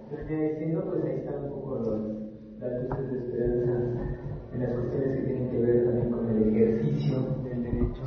termina diciendo, pues ahí están un poco las luces de esperanza en las cuestiones que tienen que ver también con el ejercicio del derecho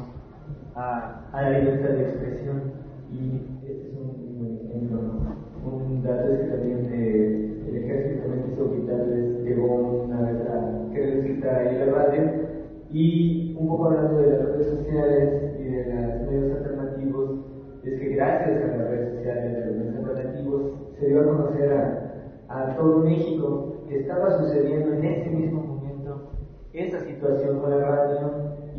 a la libertad de expresión. Y este es un buen ejemplo, ¿no? Un dato es que también el ejército también quiso quitarles, llegó una vez a querer quitar ahí la radio, y un poco hablando de las redes sociales y de los medios alternativos, es que gracias a las redes sociales, de los medios alternativos, se dio a conocer a todo México que estaba sucediendo en ese mismo momento esa situación con la radio,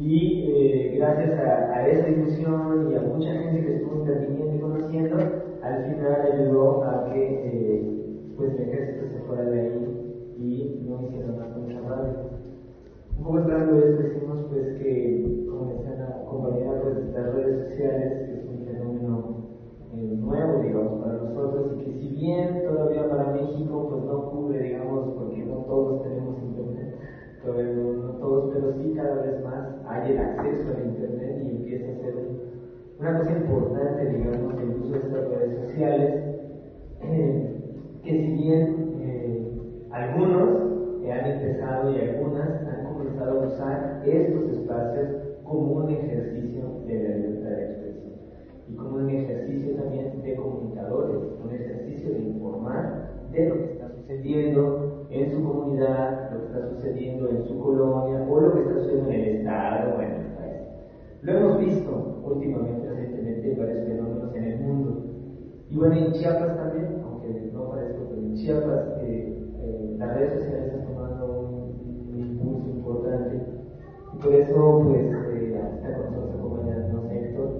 y gracias a esa difusión y a mucha gente que estuvo interviniendo y conociendo, al final ayudó a que pues el ejército se fuera de ahí y no hiciera más con esa radio. Un poco hablando de esto, decimos pues que, como decía la compañera, pues las redes sociales es un fenómeno nuevo, digamos, para nosotros, y que si bien todavía para México pues no cubre, digamos, porque no todos tenemos internet, todavía no todos, pero sí cada vez más hay el acceso al internet y empieza a ser una cosa importante, digamos, el uso de estas redes sociales, que si bien algunos han empezado y algunas han comenzado a usar estos espacios como un ejercicio de la libertad de expresión y como un ejercicio también de comunicadores, un ejercicio de informar de lo que está sucediendo en su comunidad, lo que está sucediendo en su colonia o lo que está sucediendo en el estado o en el país. Lo hemos visto últimamente, recientemente, varios fenómenos en el mundo. Y bueno, en Chiapas también, aunque no parezca, pero en Chiapas las redes sociales están tomando un impulso importante. Y por eso, pues, está con nosotros acompañándonos Héctor,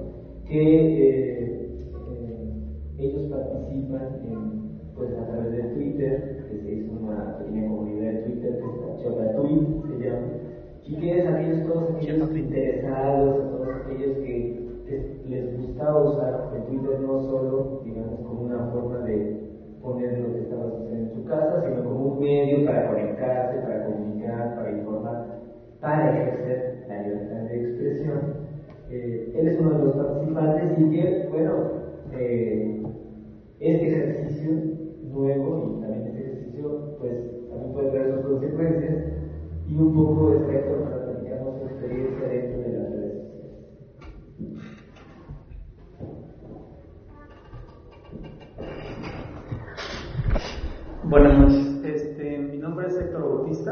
que ellos participan pues, a través de Twitter, que se hizo una pequeña comunidad de Twitter, que es Chapatui, se llama, y que es aquellos, todos aquellos interesados, todos aquellos que les gustaba usar el Twitter no solo, digamos, como una forma de poner lo que estaba sucediendo en su casa, sino como un medio para conectarse, para comunicar, para informar, para ejercer la libertad de expresión. Él es uno de los participantes y que, bueno, este ejercicio nuevo y también este ejercicio, pues, también puede traer sus consecuencias, y un poco es Héctor para platicarnos su experiencia dentro de las redes sociales. Buenas noches, mi nombre es Héctor Bautista,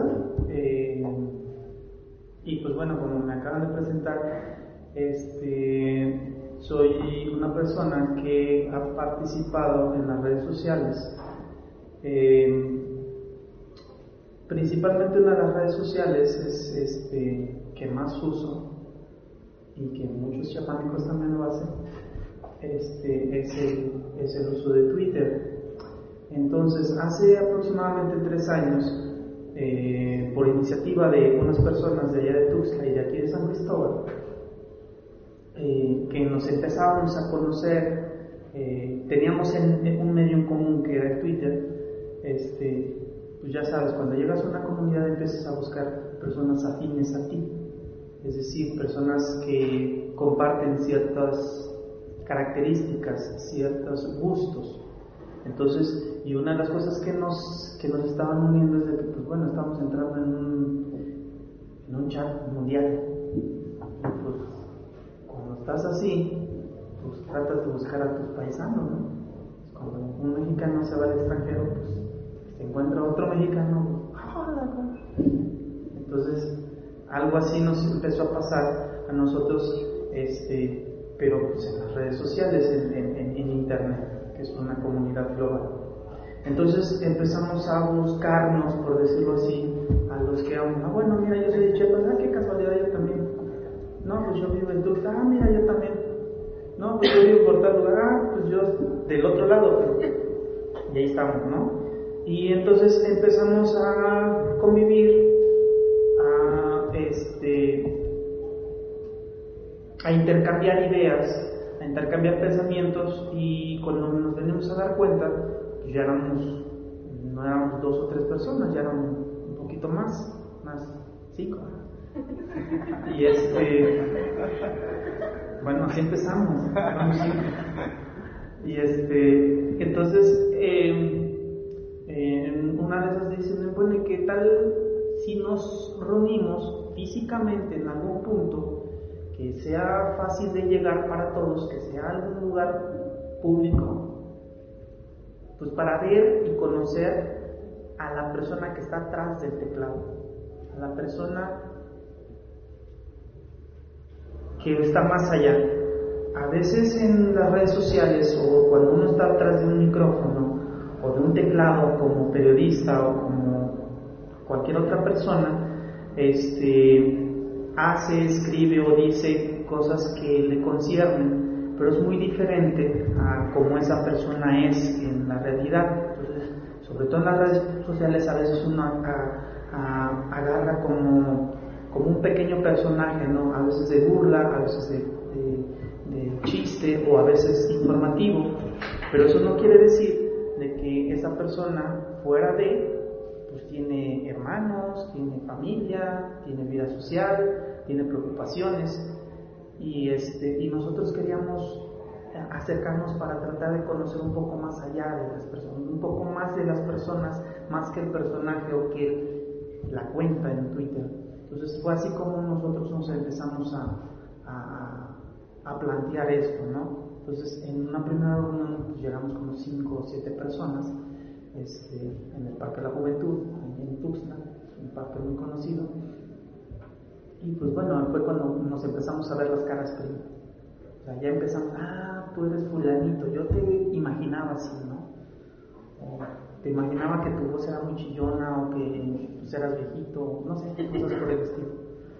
y pues bueno, como me acaban de presentar, soy una persona que ha participado en las redes sociales. Principalmente una de las redes sociales es que más uso y que muchos chapanicos también lo hacen, es el uso de Twitter. Entonces, hace aproximadamente 3 años, por iniciativa de unas personas de allá de Tuxtla y de aquí de San Cristóbal, que nos empezábamos a conocer, teníamos un medio en común que era el Twitter. Pues ya sabes, cuando llegas a una comunidad empiezas a buscar personas afines a ti, es decir, personas que comparten ciertas características, ciertos gustos. Entonces, y una de las cosas que nos estaban uniendo es de que, pues bueno, estamos entrando en un chat mundial. Y pues, cuando estás así, pues tratas de buscar a tus paisanos, ¿no? Cuando un mexicano se va al extranjero, pues se encuentra otro mexicano, ¡hola! Entonces, algo así nos empezó a pasar a nosotros, pero pues en las redes sociales, en internet, que es una comunidad global. Entonces empezamos a buscarnos, por decirlo así, a los que bueno, mira, yo soy de Chiapas, qué casualidad, yo también. No, pues yo vivo en Tuxtla, mira, yo también. No, pues yo vivo por tal lugar, pues yo del otro lado, y ahí estamos, ¿no? Y entonces empezamos a convivir, a intercambiar ideas, a intercambiar pensamientos, y cuando nos venimos a dar cuenta, pues ya no éramos 2 o 3 personas, ya eran un poquito más 5. Y bueno, así empezamos, ¿no? Y entonces si nos reunimos físicamente en algún punto que sea fácil de llegar para todos, que sea algún lugar público, pues para ver y conocer a la persona que está atrás del teclado, a la persona que está más allá. A veces en las redes sociales o cuando uno está atrás de un micrófono o de un teclado como periodista o como cualquier otra persona, hace, escribe o dice cosas que le conciernen, pero es muy diferente a cómo esa persona es en la realidad. Entonces, sobre todo en las redes sociales, a veces uno agarra como un pequeño personaje, ¿no? A veces de burla, a veces de chiste o a veces informativo, pero eso no quiere decir de que esa persona fuera pues tiene hermanos, tiene familia, tiene vida social, tiene preocupaciones y nosotros queríamos acercarnos para tratar de conocer un poco más allá de las personas, un poco más de las personas, más que el personaje o que la cuenta en Twitter. Entonces fue así como nosotros nos empezamos a plantear esto, ¿no? Entonces en una primera reunión pues, llegamos como 5 o 7 personas en el Parque de la Juventud, en Tuxtla, un parque muy conocido. Y pues bueno, fue cuando nos empezamos a ver las caras primero. O sea, ya empezamos, tú eres fulanito, yo te imaginaba así, ¿no? O te imaginaba que tu voz era muy chillona o que pues, eras viejito, no sé, cosas por el estilo.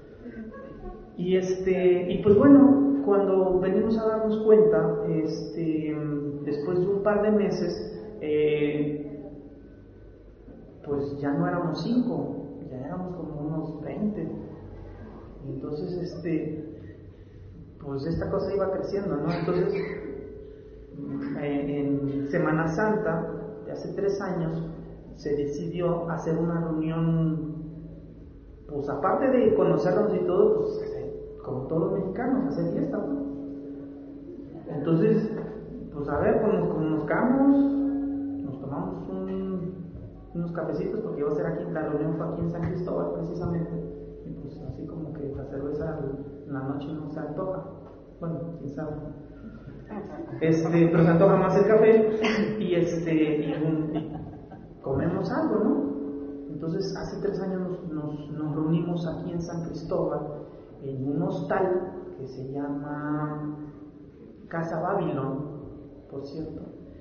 Y pues bueno, cuando venimos a darnos cuenta, después de un par de meses, pues ya no éramos 5, ya éramos como unos 20. Entonces, pues esta cosa iba creciendo, ¿no? Entonces, en Semana Santa, de hace 3 años, se decidió hacer una reunión, pues aparte de conocernos y todo, pues como todos los mexicanos, hacer fiesta, ¿no? Entonces, pues a ver, cuando nos conozcamos, nos tomamos unos cafecitos, porque iba a ser aquí, la reunión fue aquí en San Cristóbal precisamente, y pues así como que la cerveza en la noche no se antoja, bueno, quién sabe, pero se antoja más el café, y comemos algo, ¿no? Entonces hace 3 años nos reunimos aquí en San Cristóbal, en un hostal que se llama Casa Babilón, por cierto,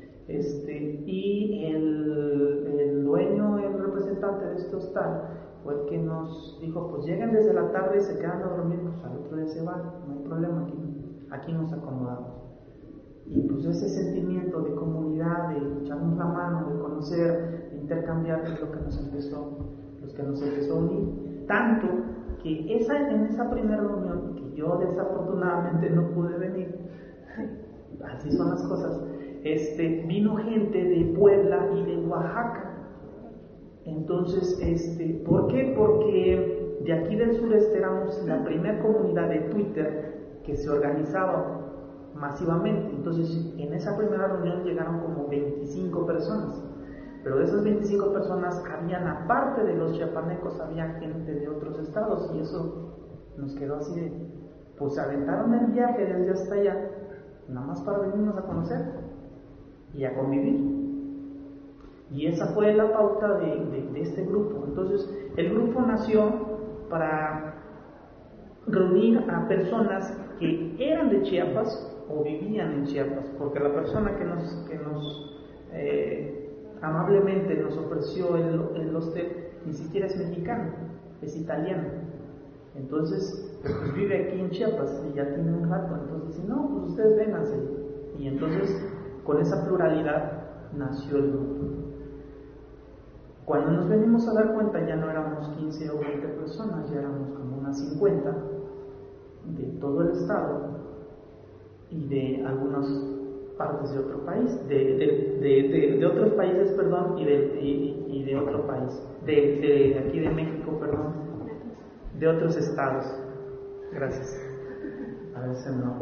y el dueño, el representante de este hostal fue el que nos dijo, pues lleguen desde la tarde y se quedan a dormir, pues al otro día se van, no hay problema, aquí nos acomodamos. Y pues ese sentimiento de comunidad, de echarnos la mano, de conocer, de intercambiar, es lo que nos empezó a unir, tanto que en esa primera reunión, que yo desafortunadamente no pude venir, así son las cosas, vino gente de Puebla y de Oaxaca. Entonces, ¿por qué? Porque de aquí del sureste éramos la primera comunidad de Twitter que se organizaba masivamente. Entonces, en esa primera reunión llegaron como 25 personas. Pero de esas 25 personas habían, aparte de los chiapanecos, había gente de otros estados, y eso nos quedó así de, pues se aventaron el viaje desde hasta allá, nada más para venirnos a conocer y a convivir. Y esa fue la pauta de este grupo. Entonces, el grupo nació para reunir a personas que eran de Chiapas o vivían en Chiapas, porque la persona que nos amablemente nos ofreció el hostel ni siquiera es mexicano, es italiano. Entonces, pues vive aquí en Chiapas y ya tiene un rato. Entonces, si no, pues ustedes vénganse. Y entonces, con esa pluralidad nació el grupo. Cuando nos venimos a dar cuenta, ya no éramos 15 o 20 personas, ya éramos como unas 50 de todo el estado y de algunas partes de otro país, de otros países, perdón, y de otro país, de aquí de México, perdón, de otros estados. Gracias. A veces no.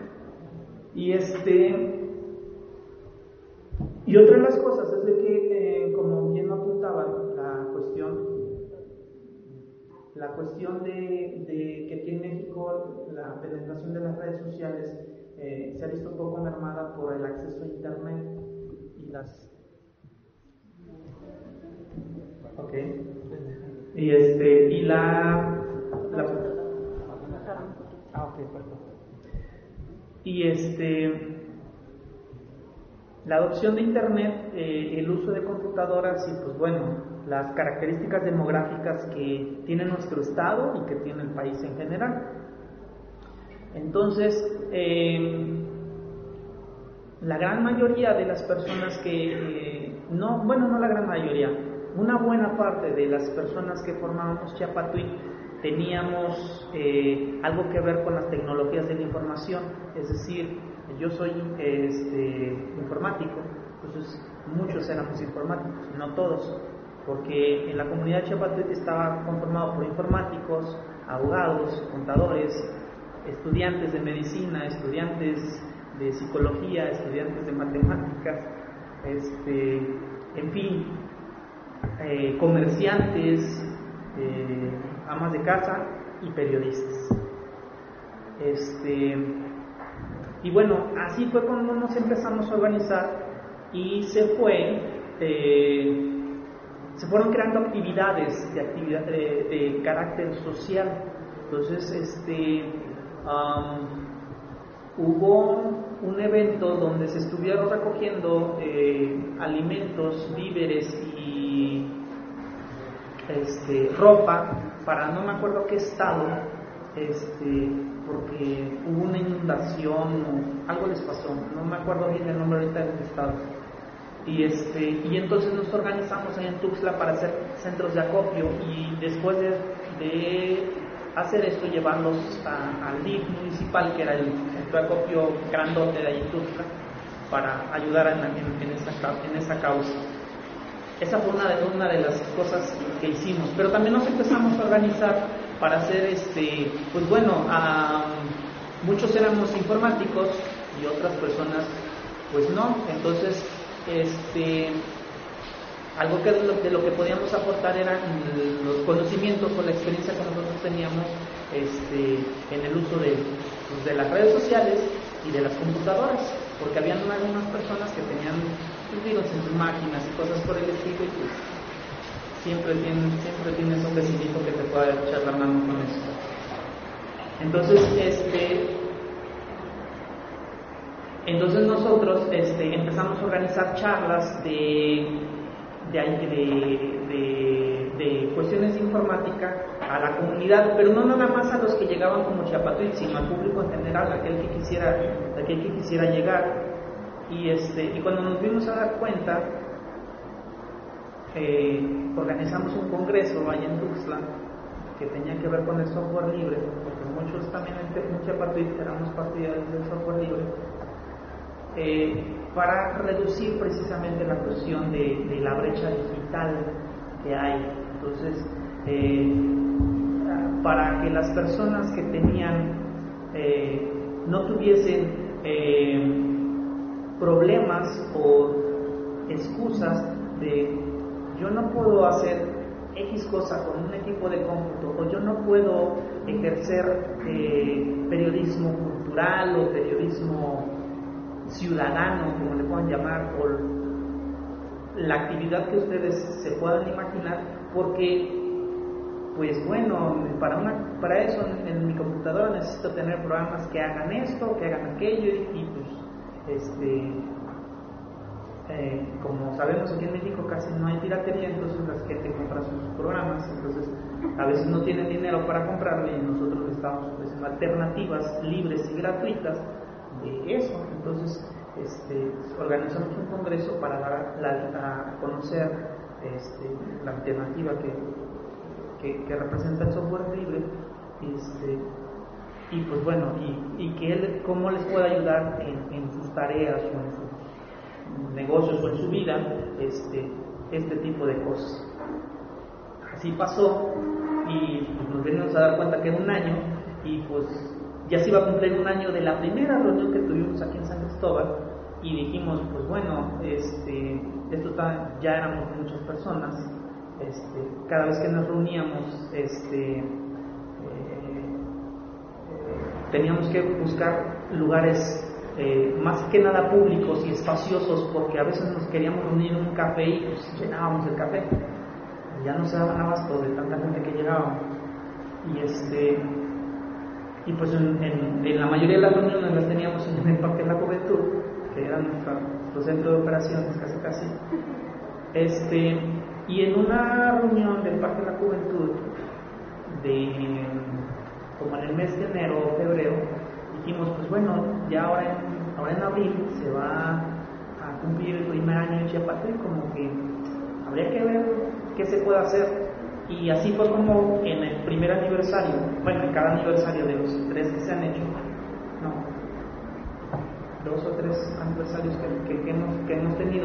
Y otra de las cosas es de que, como bien apuntaba, la cuestión la cuestión de que aquí en México la penetración de las redes sociales se ha visto un poco mermada por el acceso a internet y las... Ok. Y la... Ah, ok, perdón. Y la adopción de internet, el uso de computadoras y pues bueno, las características demográficas que tiene nuestro estado y que tiene el país en general. Entonces, la gran mayoría de las personas que, no la gran mayoría, una buena parte de las personas que formábamos Chiapatuit teníamos algo que ver con las tecnologías de la información, es decir, yo soy informático, entonces muchos éramos informáticos, no todos, porque en la comunidad Chiapatuit estaba conformado por informáticos, abogados, contadores, estudiantes de medicina, estudiantes de psicología, estudiantes de matemáticas, en fin, comerciantes, amas de casa y periodistas. Y bueno, así fue cuando nos empezamos a organizar y se fueron creando actividades de carácter social. Entonces, hubo un evento donde se estuvieron recogiendo alimentos, víveres y ropa para no me acuerdo qué estado, porque hubo una inundación o algo les pasó, no me acuerdo bien el nombre ahorita del estado. Y entonces nos organizamos ahí en Tuxtla para hacer centros de acopio y después de hacer esto llevarlos al DIF municipal, que era el centro de acopio grandote de ahí en Tuxtla, para ayudar en esa causa. Esa fue una de las cosas que hicimos, pero también nos empezamos a organizar para hacer, pues bueno, muchos éramos informáticos y otras personas pues no, entonces algo de lo que podíamos aportar eran los conocimientos o la experiencia que nosotros teníamos en el uso de las redes sociales y de las computadoras, porque habían algunas personas que tenían virus en sus máquinas y cosas por el estilo, y pues siempre tienes un vecinito que te pueda echar la mano con eso. Entonces nosotros empezamos a organizar charlas de cuestiones de informática a la comunidad, pero no nada más a los que llegaban como Chiapatuit, sino al público en general, aquel que quisiera llegar. Y cuando nos fuimos a dar cuenta, organizamos un congreso allá en Tuxtla que tenía que ver con el software libre, porque muchos también en Chiapatuit éramos partidarios del software libre, para reducir precisamente la cuestión de la brecha digital que hay. Entonces, para que las personas que tenían no tuviesen problemas o excusas de yo no puedo hacer X cosa con un equipo de cómputo, o yo no puedo ejercer periodismo cultural o periodismo ciudadano, como le puedan llamar, o la actividad que ustedes se puedan imaginar, porque pues bueno, para eso en mi computadora necesito tener programas que hagan esto, que hagan aquello, y pues como sabemos aquí en México casi no hay piratería, entonces la gente compra sus programas, entonces a veces no tienen dinero para comprarle y nosotros estamos ofreciendo alternativas libres y gratuitas de eso. Entonces organizamos un congreso para dar a conocer la alternativa que representa el software libre, y pues bueno, y que él cómo les puede ayudar en sus tareas o en sus negocios o en su vida, este tipo de cosas. Así pasó, y pues nos venimos a dar cuenta que en un año, y pues ya se iba a cumplir un año de la primera reunión que tuvimos aquí en San Cristóbal, y dijimos, pues bueno, esto ya éramos muchas personas, cada vez que nos reuníamos, teníamos que buscar lugares más que nada públicos y espaciosos, porque a veces nos queríamos reunir en un café y pues llenábamos el café, ya no se daban abasto de tanta gente que llegaba. Y pues en la mayoría de las reuniones las teníamos en el Parque de la Juventud, que era nuestro centro de operaciones casi. Y en una reunión del Parque de la Juventud, como en el mes de enero o febrero, dijimos, pues bueno, ya ahora en abril se va a cumplir el primer año de Chiapatuit, como que habría que ver qué se puede hacer. Y así fue como en el primer aniversario, bueno, en cada aniversario de los 3 que se han hecho, 2 o 3 aniversarios que hemos tenido,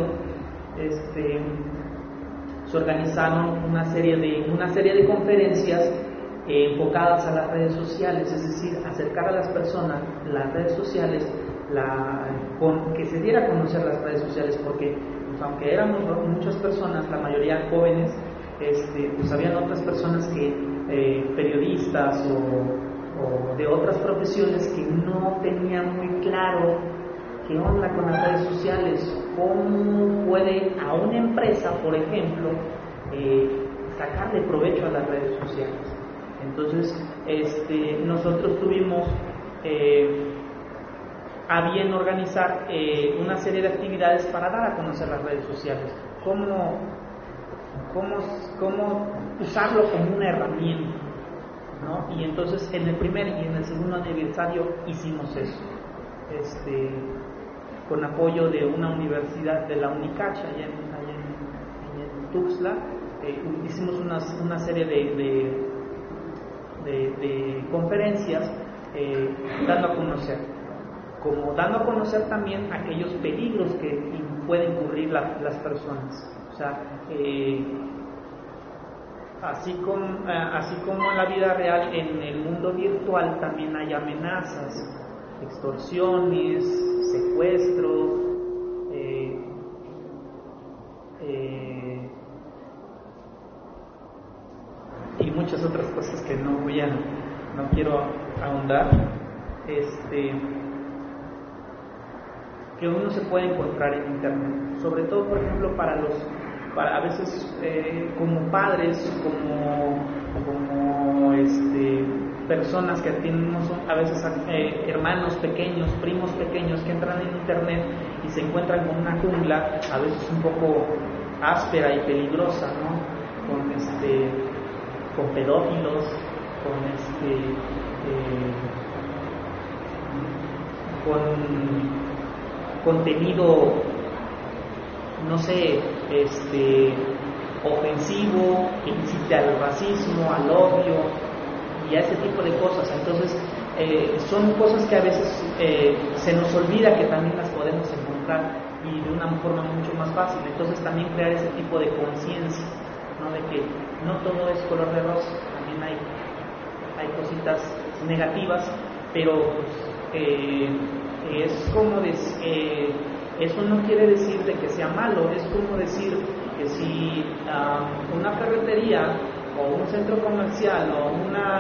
se organizaron una serie de conferencias enfocadas a las redes sociales, es decir, acercar a las personas las redes sociales, que se diera a conocer las redes sociales, porque pues, aunque éramos muchas personas, la mayoría jóvenes, pues habían otras personas periodistas o de otras profesiones que no tenían muy claro qué onda con las redes sociales, cómo puede a una empresa, por ejemplo, sacarle provecho a las redes sociales. Entonces, nosotros tuvimos a bien organizar una serie de actividades para dar a conocer las redes sociales, cómo usarlo como una herramienta, ¿no? Y entonces en el primer y en el segundo aniversario hicimos eso, con apoyo de una universidad, de la Unicacha, allá en Tuxtla. Hicimos una serie de conferencias dando a conocer también aquellos peligros que pueden incurrir las personas. O sea, así como en la vida real, en el mundo virtual también hay amenazas, extorsiones, secuestros, y muchas otras cosas que no quiero ahondar, que uno se puede encontrar en internet, sobre todo, por ejemplo, para a veces como padres, como personas que tienen a veces hermanos pequeños, primos pequeños que entran en internet y se encuentran con una jungla a veces un poco áspera y peligrosa, ¿no? Con pedófilos, con contenido, no sé, ofensivo, que incite al racismo, al odio y a ese tipo de cosas. Entonces, son cosas que a veces se nos olvida que también las podemos encontrar, y de una forma mucho más fácil. Entonces, también crear ese tipo de conciencia, ¿no? De que no todo es color de rosa, también hay cositas negativas, pero es como eso no quiere decir de que sea malo. Es como decir que si una ferretería o un centro comercial o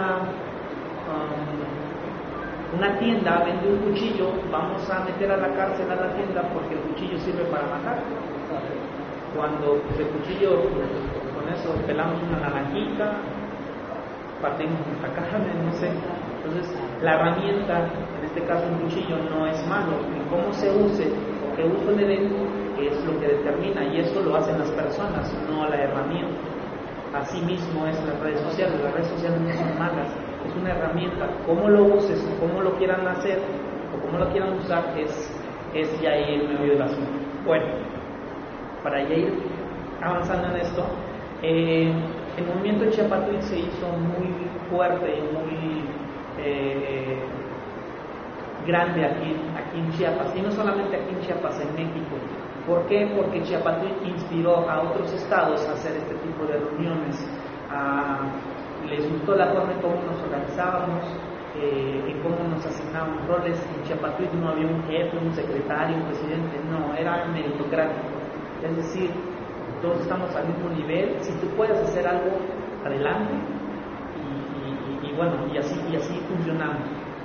una tienda vende un cuchillo, vamos a meter a la cárcel a la tienda porque el cuchillo sirve para matar. Cuando pues, el cuchillo, pues, con eso pelamos una naranjita, partimos nuestra carne, no sé. Entonces, la herramienta, en este caso un cuchillo, no es malo. Y cómo se use o qué uso le den es lo que determina, y eso lo hacen las personas, no la herramienta. Asimismo es las redes sociales. Las redes sociales no son malas, es una herramienta. Cómo lo uses o cómo lo quieran hacer o cómo lo quieran usar es ya ir en medio del asunto. Bueno, para ya ir avanzando en esto, el movimiento Chiapatuit se hizo muy fuerte y muy grande aquí en Chiapas, y no solamente aquí en Chiapas, en México. ¿Por qué? Porque Chiapatuit inspiró a otros estados a hacer este tipo de reuniones. Les gustó la forma en cómo nos organizábamos, en cómo nos asignábamos roles. En Chiapatuit no había un jefe, un secretario, un presidente, no, era meritocrático. Es decir, todos estamos al mismo nivel, si tú puedes hacer algo, adelante, y bueno, y así funcionamos.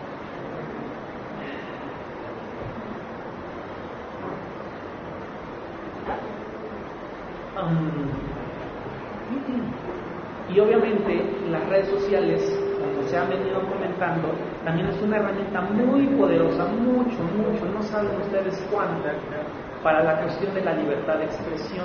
Y obviamente las redes sociales, como se han venido comentando, también es una herramienta muy poderosa, mucho, no saben ustedes cuánta, para la cuestión de la libertad de expresión.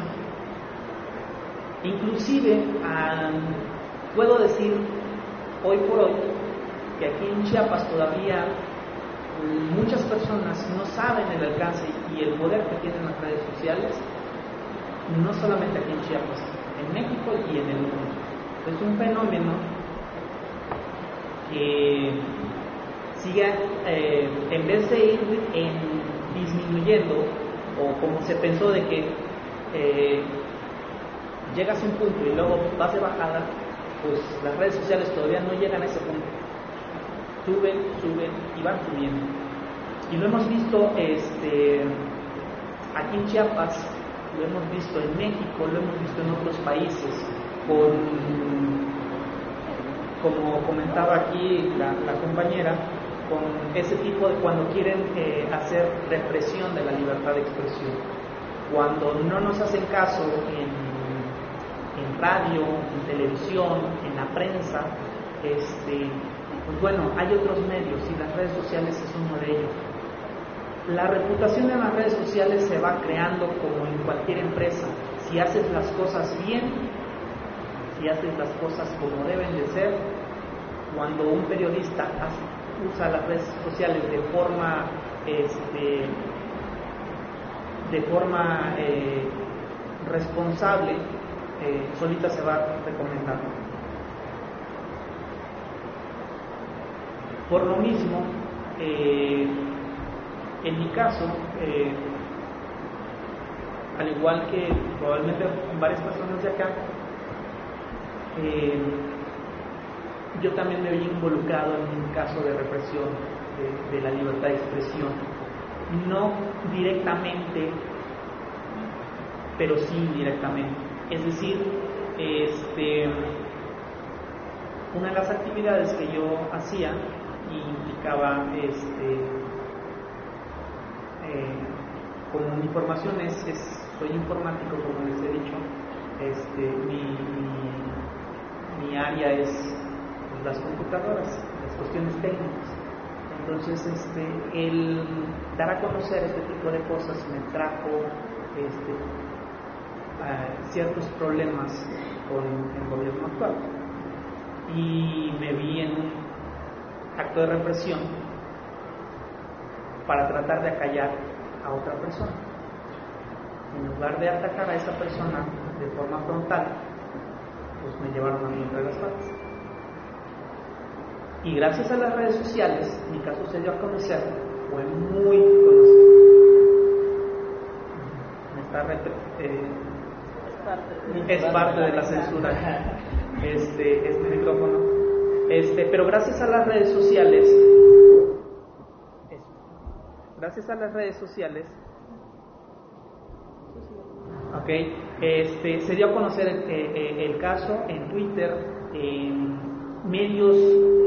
Inclusive, puedo decir hoy por hoy que aquí en Chiapas todavía muchas personas no saben el alcance y el poder que tienen las redes sociales, no solamente aquí en Chiapas, en México y en el mundo. Es un fenómeno que sigue, en vez de ir disminuyendo, o como se pensó de que llegas a un punto y luego vas de bajada, pues las redes sociales todavía no llegan a ese punto. Suben y van subiendo. Y lo hemos visto aquí en Chiapas, lo hemos visto en México, lo hemos visto en otros países, como comentaba aquí la compañera, con ese tipo de cuando quieren hacer represión de la libertad de expresión, cuando no nos hacen caso en radio, en televisión, en la prensa, pues bueno, hay otros medios y las redes sociales es uno de ellos. La reputación en las redes sociales se va creando como en cualquier empresa. Si haces las cosas bien, si haces las cosas como deben de ser, cuando un periodista usa las redes sociales de forma responsable, solita se va recomendando. Por lo mismo, en mi caso, al igual que probablemente varias personas de acá, yo también me vi involucrado en un caso de represión de la libertad de expresión, no directamente, pero sí indirectamente. Es decir, una de las actividades que yo hacía implicaba como mi formación soy informático, como les he dicho, mi área es las computadoras, las cuestiones técnicas. Entonces, el dar a conocer este tipo de cosas me trajo ciertos problemas con el gobierno actual, y me vi en un acto de represión para tratar de acallar a otra persona. En lugar de atacar a esa persona de forma frontal, pues me llevaron a mí entre las patas. Y gracias a las redes sociales, mi caso se dio a conocer, fue muy conocido. Es parte de la censura este micrófono. Pero gracias a las redes sociales, se dio a conocer el caso en Twitter, en medios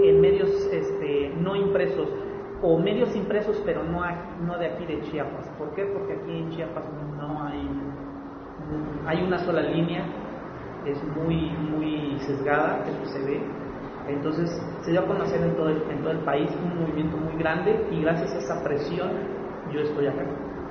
no impresos, o medios impresos pero no de aquí de Chiapas. ¿Por qué? Porque aquí en Chiapas no hay una sola línea, es muy sesgada, eso se ve. Entonces se dio a conocer en todo el país, un movimiento muy grande, y gracias a esa presión yo estoy acá.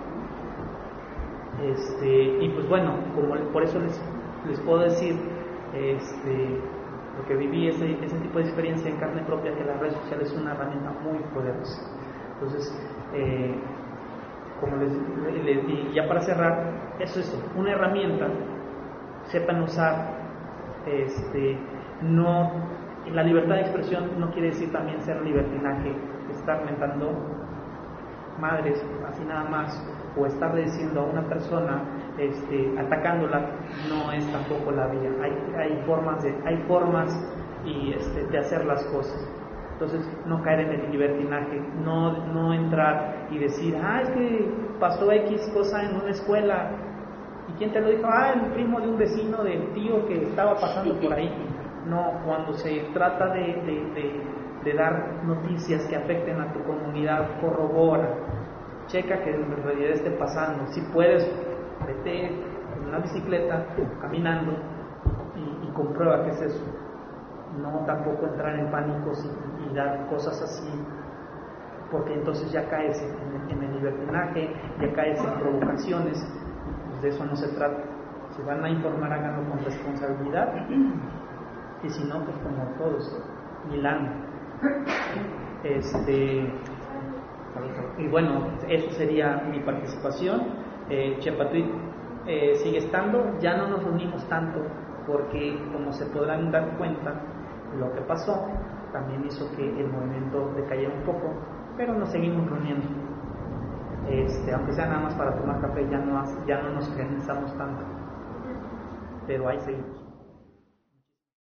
Y pues bueno, por eso les puedo decir, porque viví ese tipo de experiencia en carne propia, que las redes sociales son una herramienta muy poderosa. Entonces, como les di, ya para cerrar, eso es una herramienta, sepan usar. La libertad de expresión no quiere decir también ser libertinaje, estar mentando madres así nada más, o estar diciendo a una persona, atacándola, no es tampoco la vía. Hay formas de hacer las cosas. Entonces, no caer en el libertinaje, no entrar y decir, es que pasó X cosa en una escuela, ¿y ¿Quién te lo dijo? El primo de un vecino del tío que estaba pasando por ahí. No, cuando se trata de dar noticias que afecten a tu comunidad, corrobora, checa que en realidad esté pasando. Si puedes, vete en una bicicleta, caminando, y comprueba qué es eso. No tampoco entrar en pánicos y dar cosas así, porque entonces ya caes en el libertinaje, ya caes en provocaciones, y pues de eso no se trata. Si van a informar, háganlo con responsabilidad, y si no, pues como todos, Milán. Y bueno, eso sería mi participación. Chepatuit sigue estando, ya no nos reunimos tanto, porque como se podrán dar cuenta, lo que pasó también hizo que el movimiento decayera un poco, pero nos seguimos reuniendo, aunque sea nada más para tomar café, ya no nos organizamos tanto, pero ahí seguimos.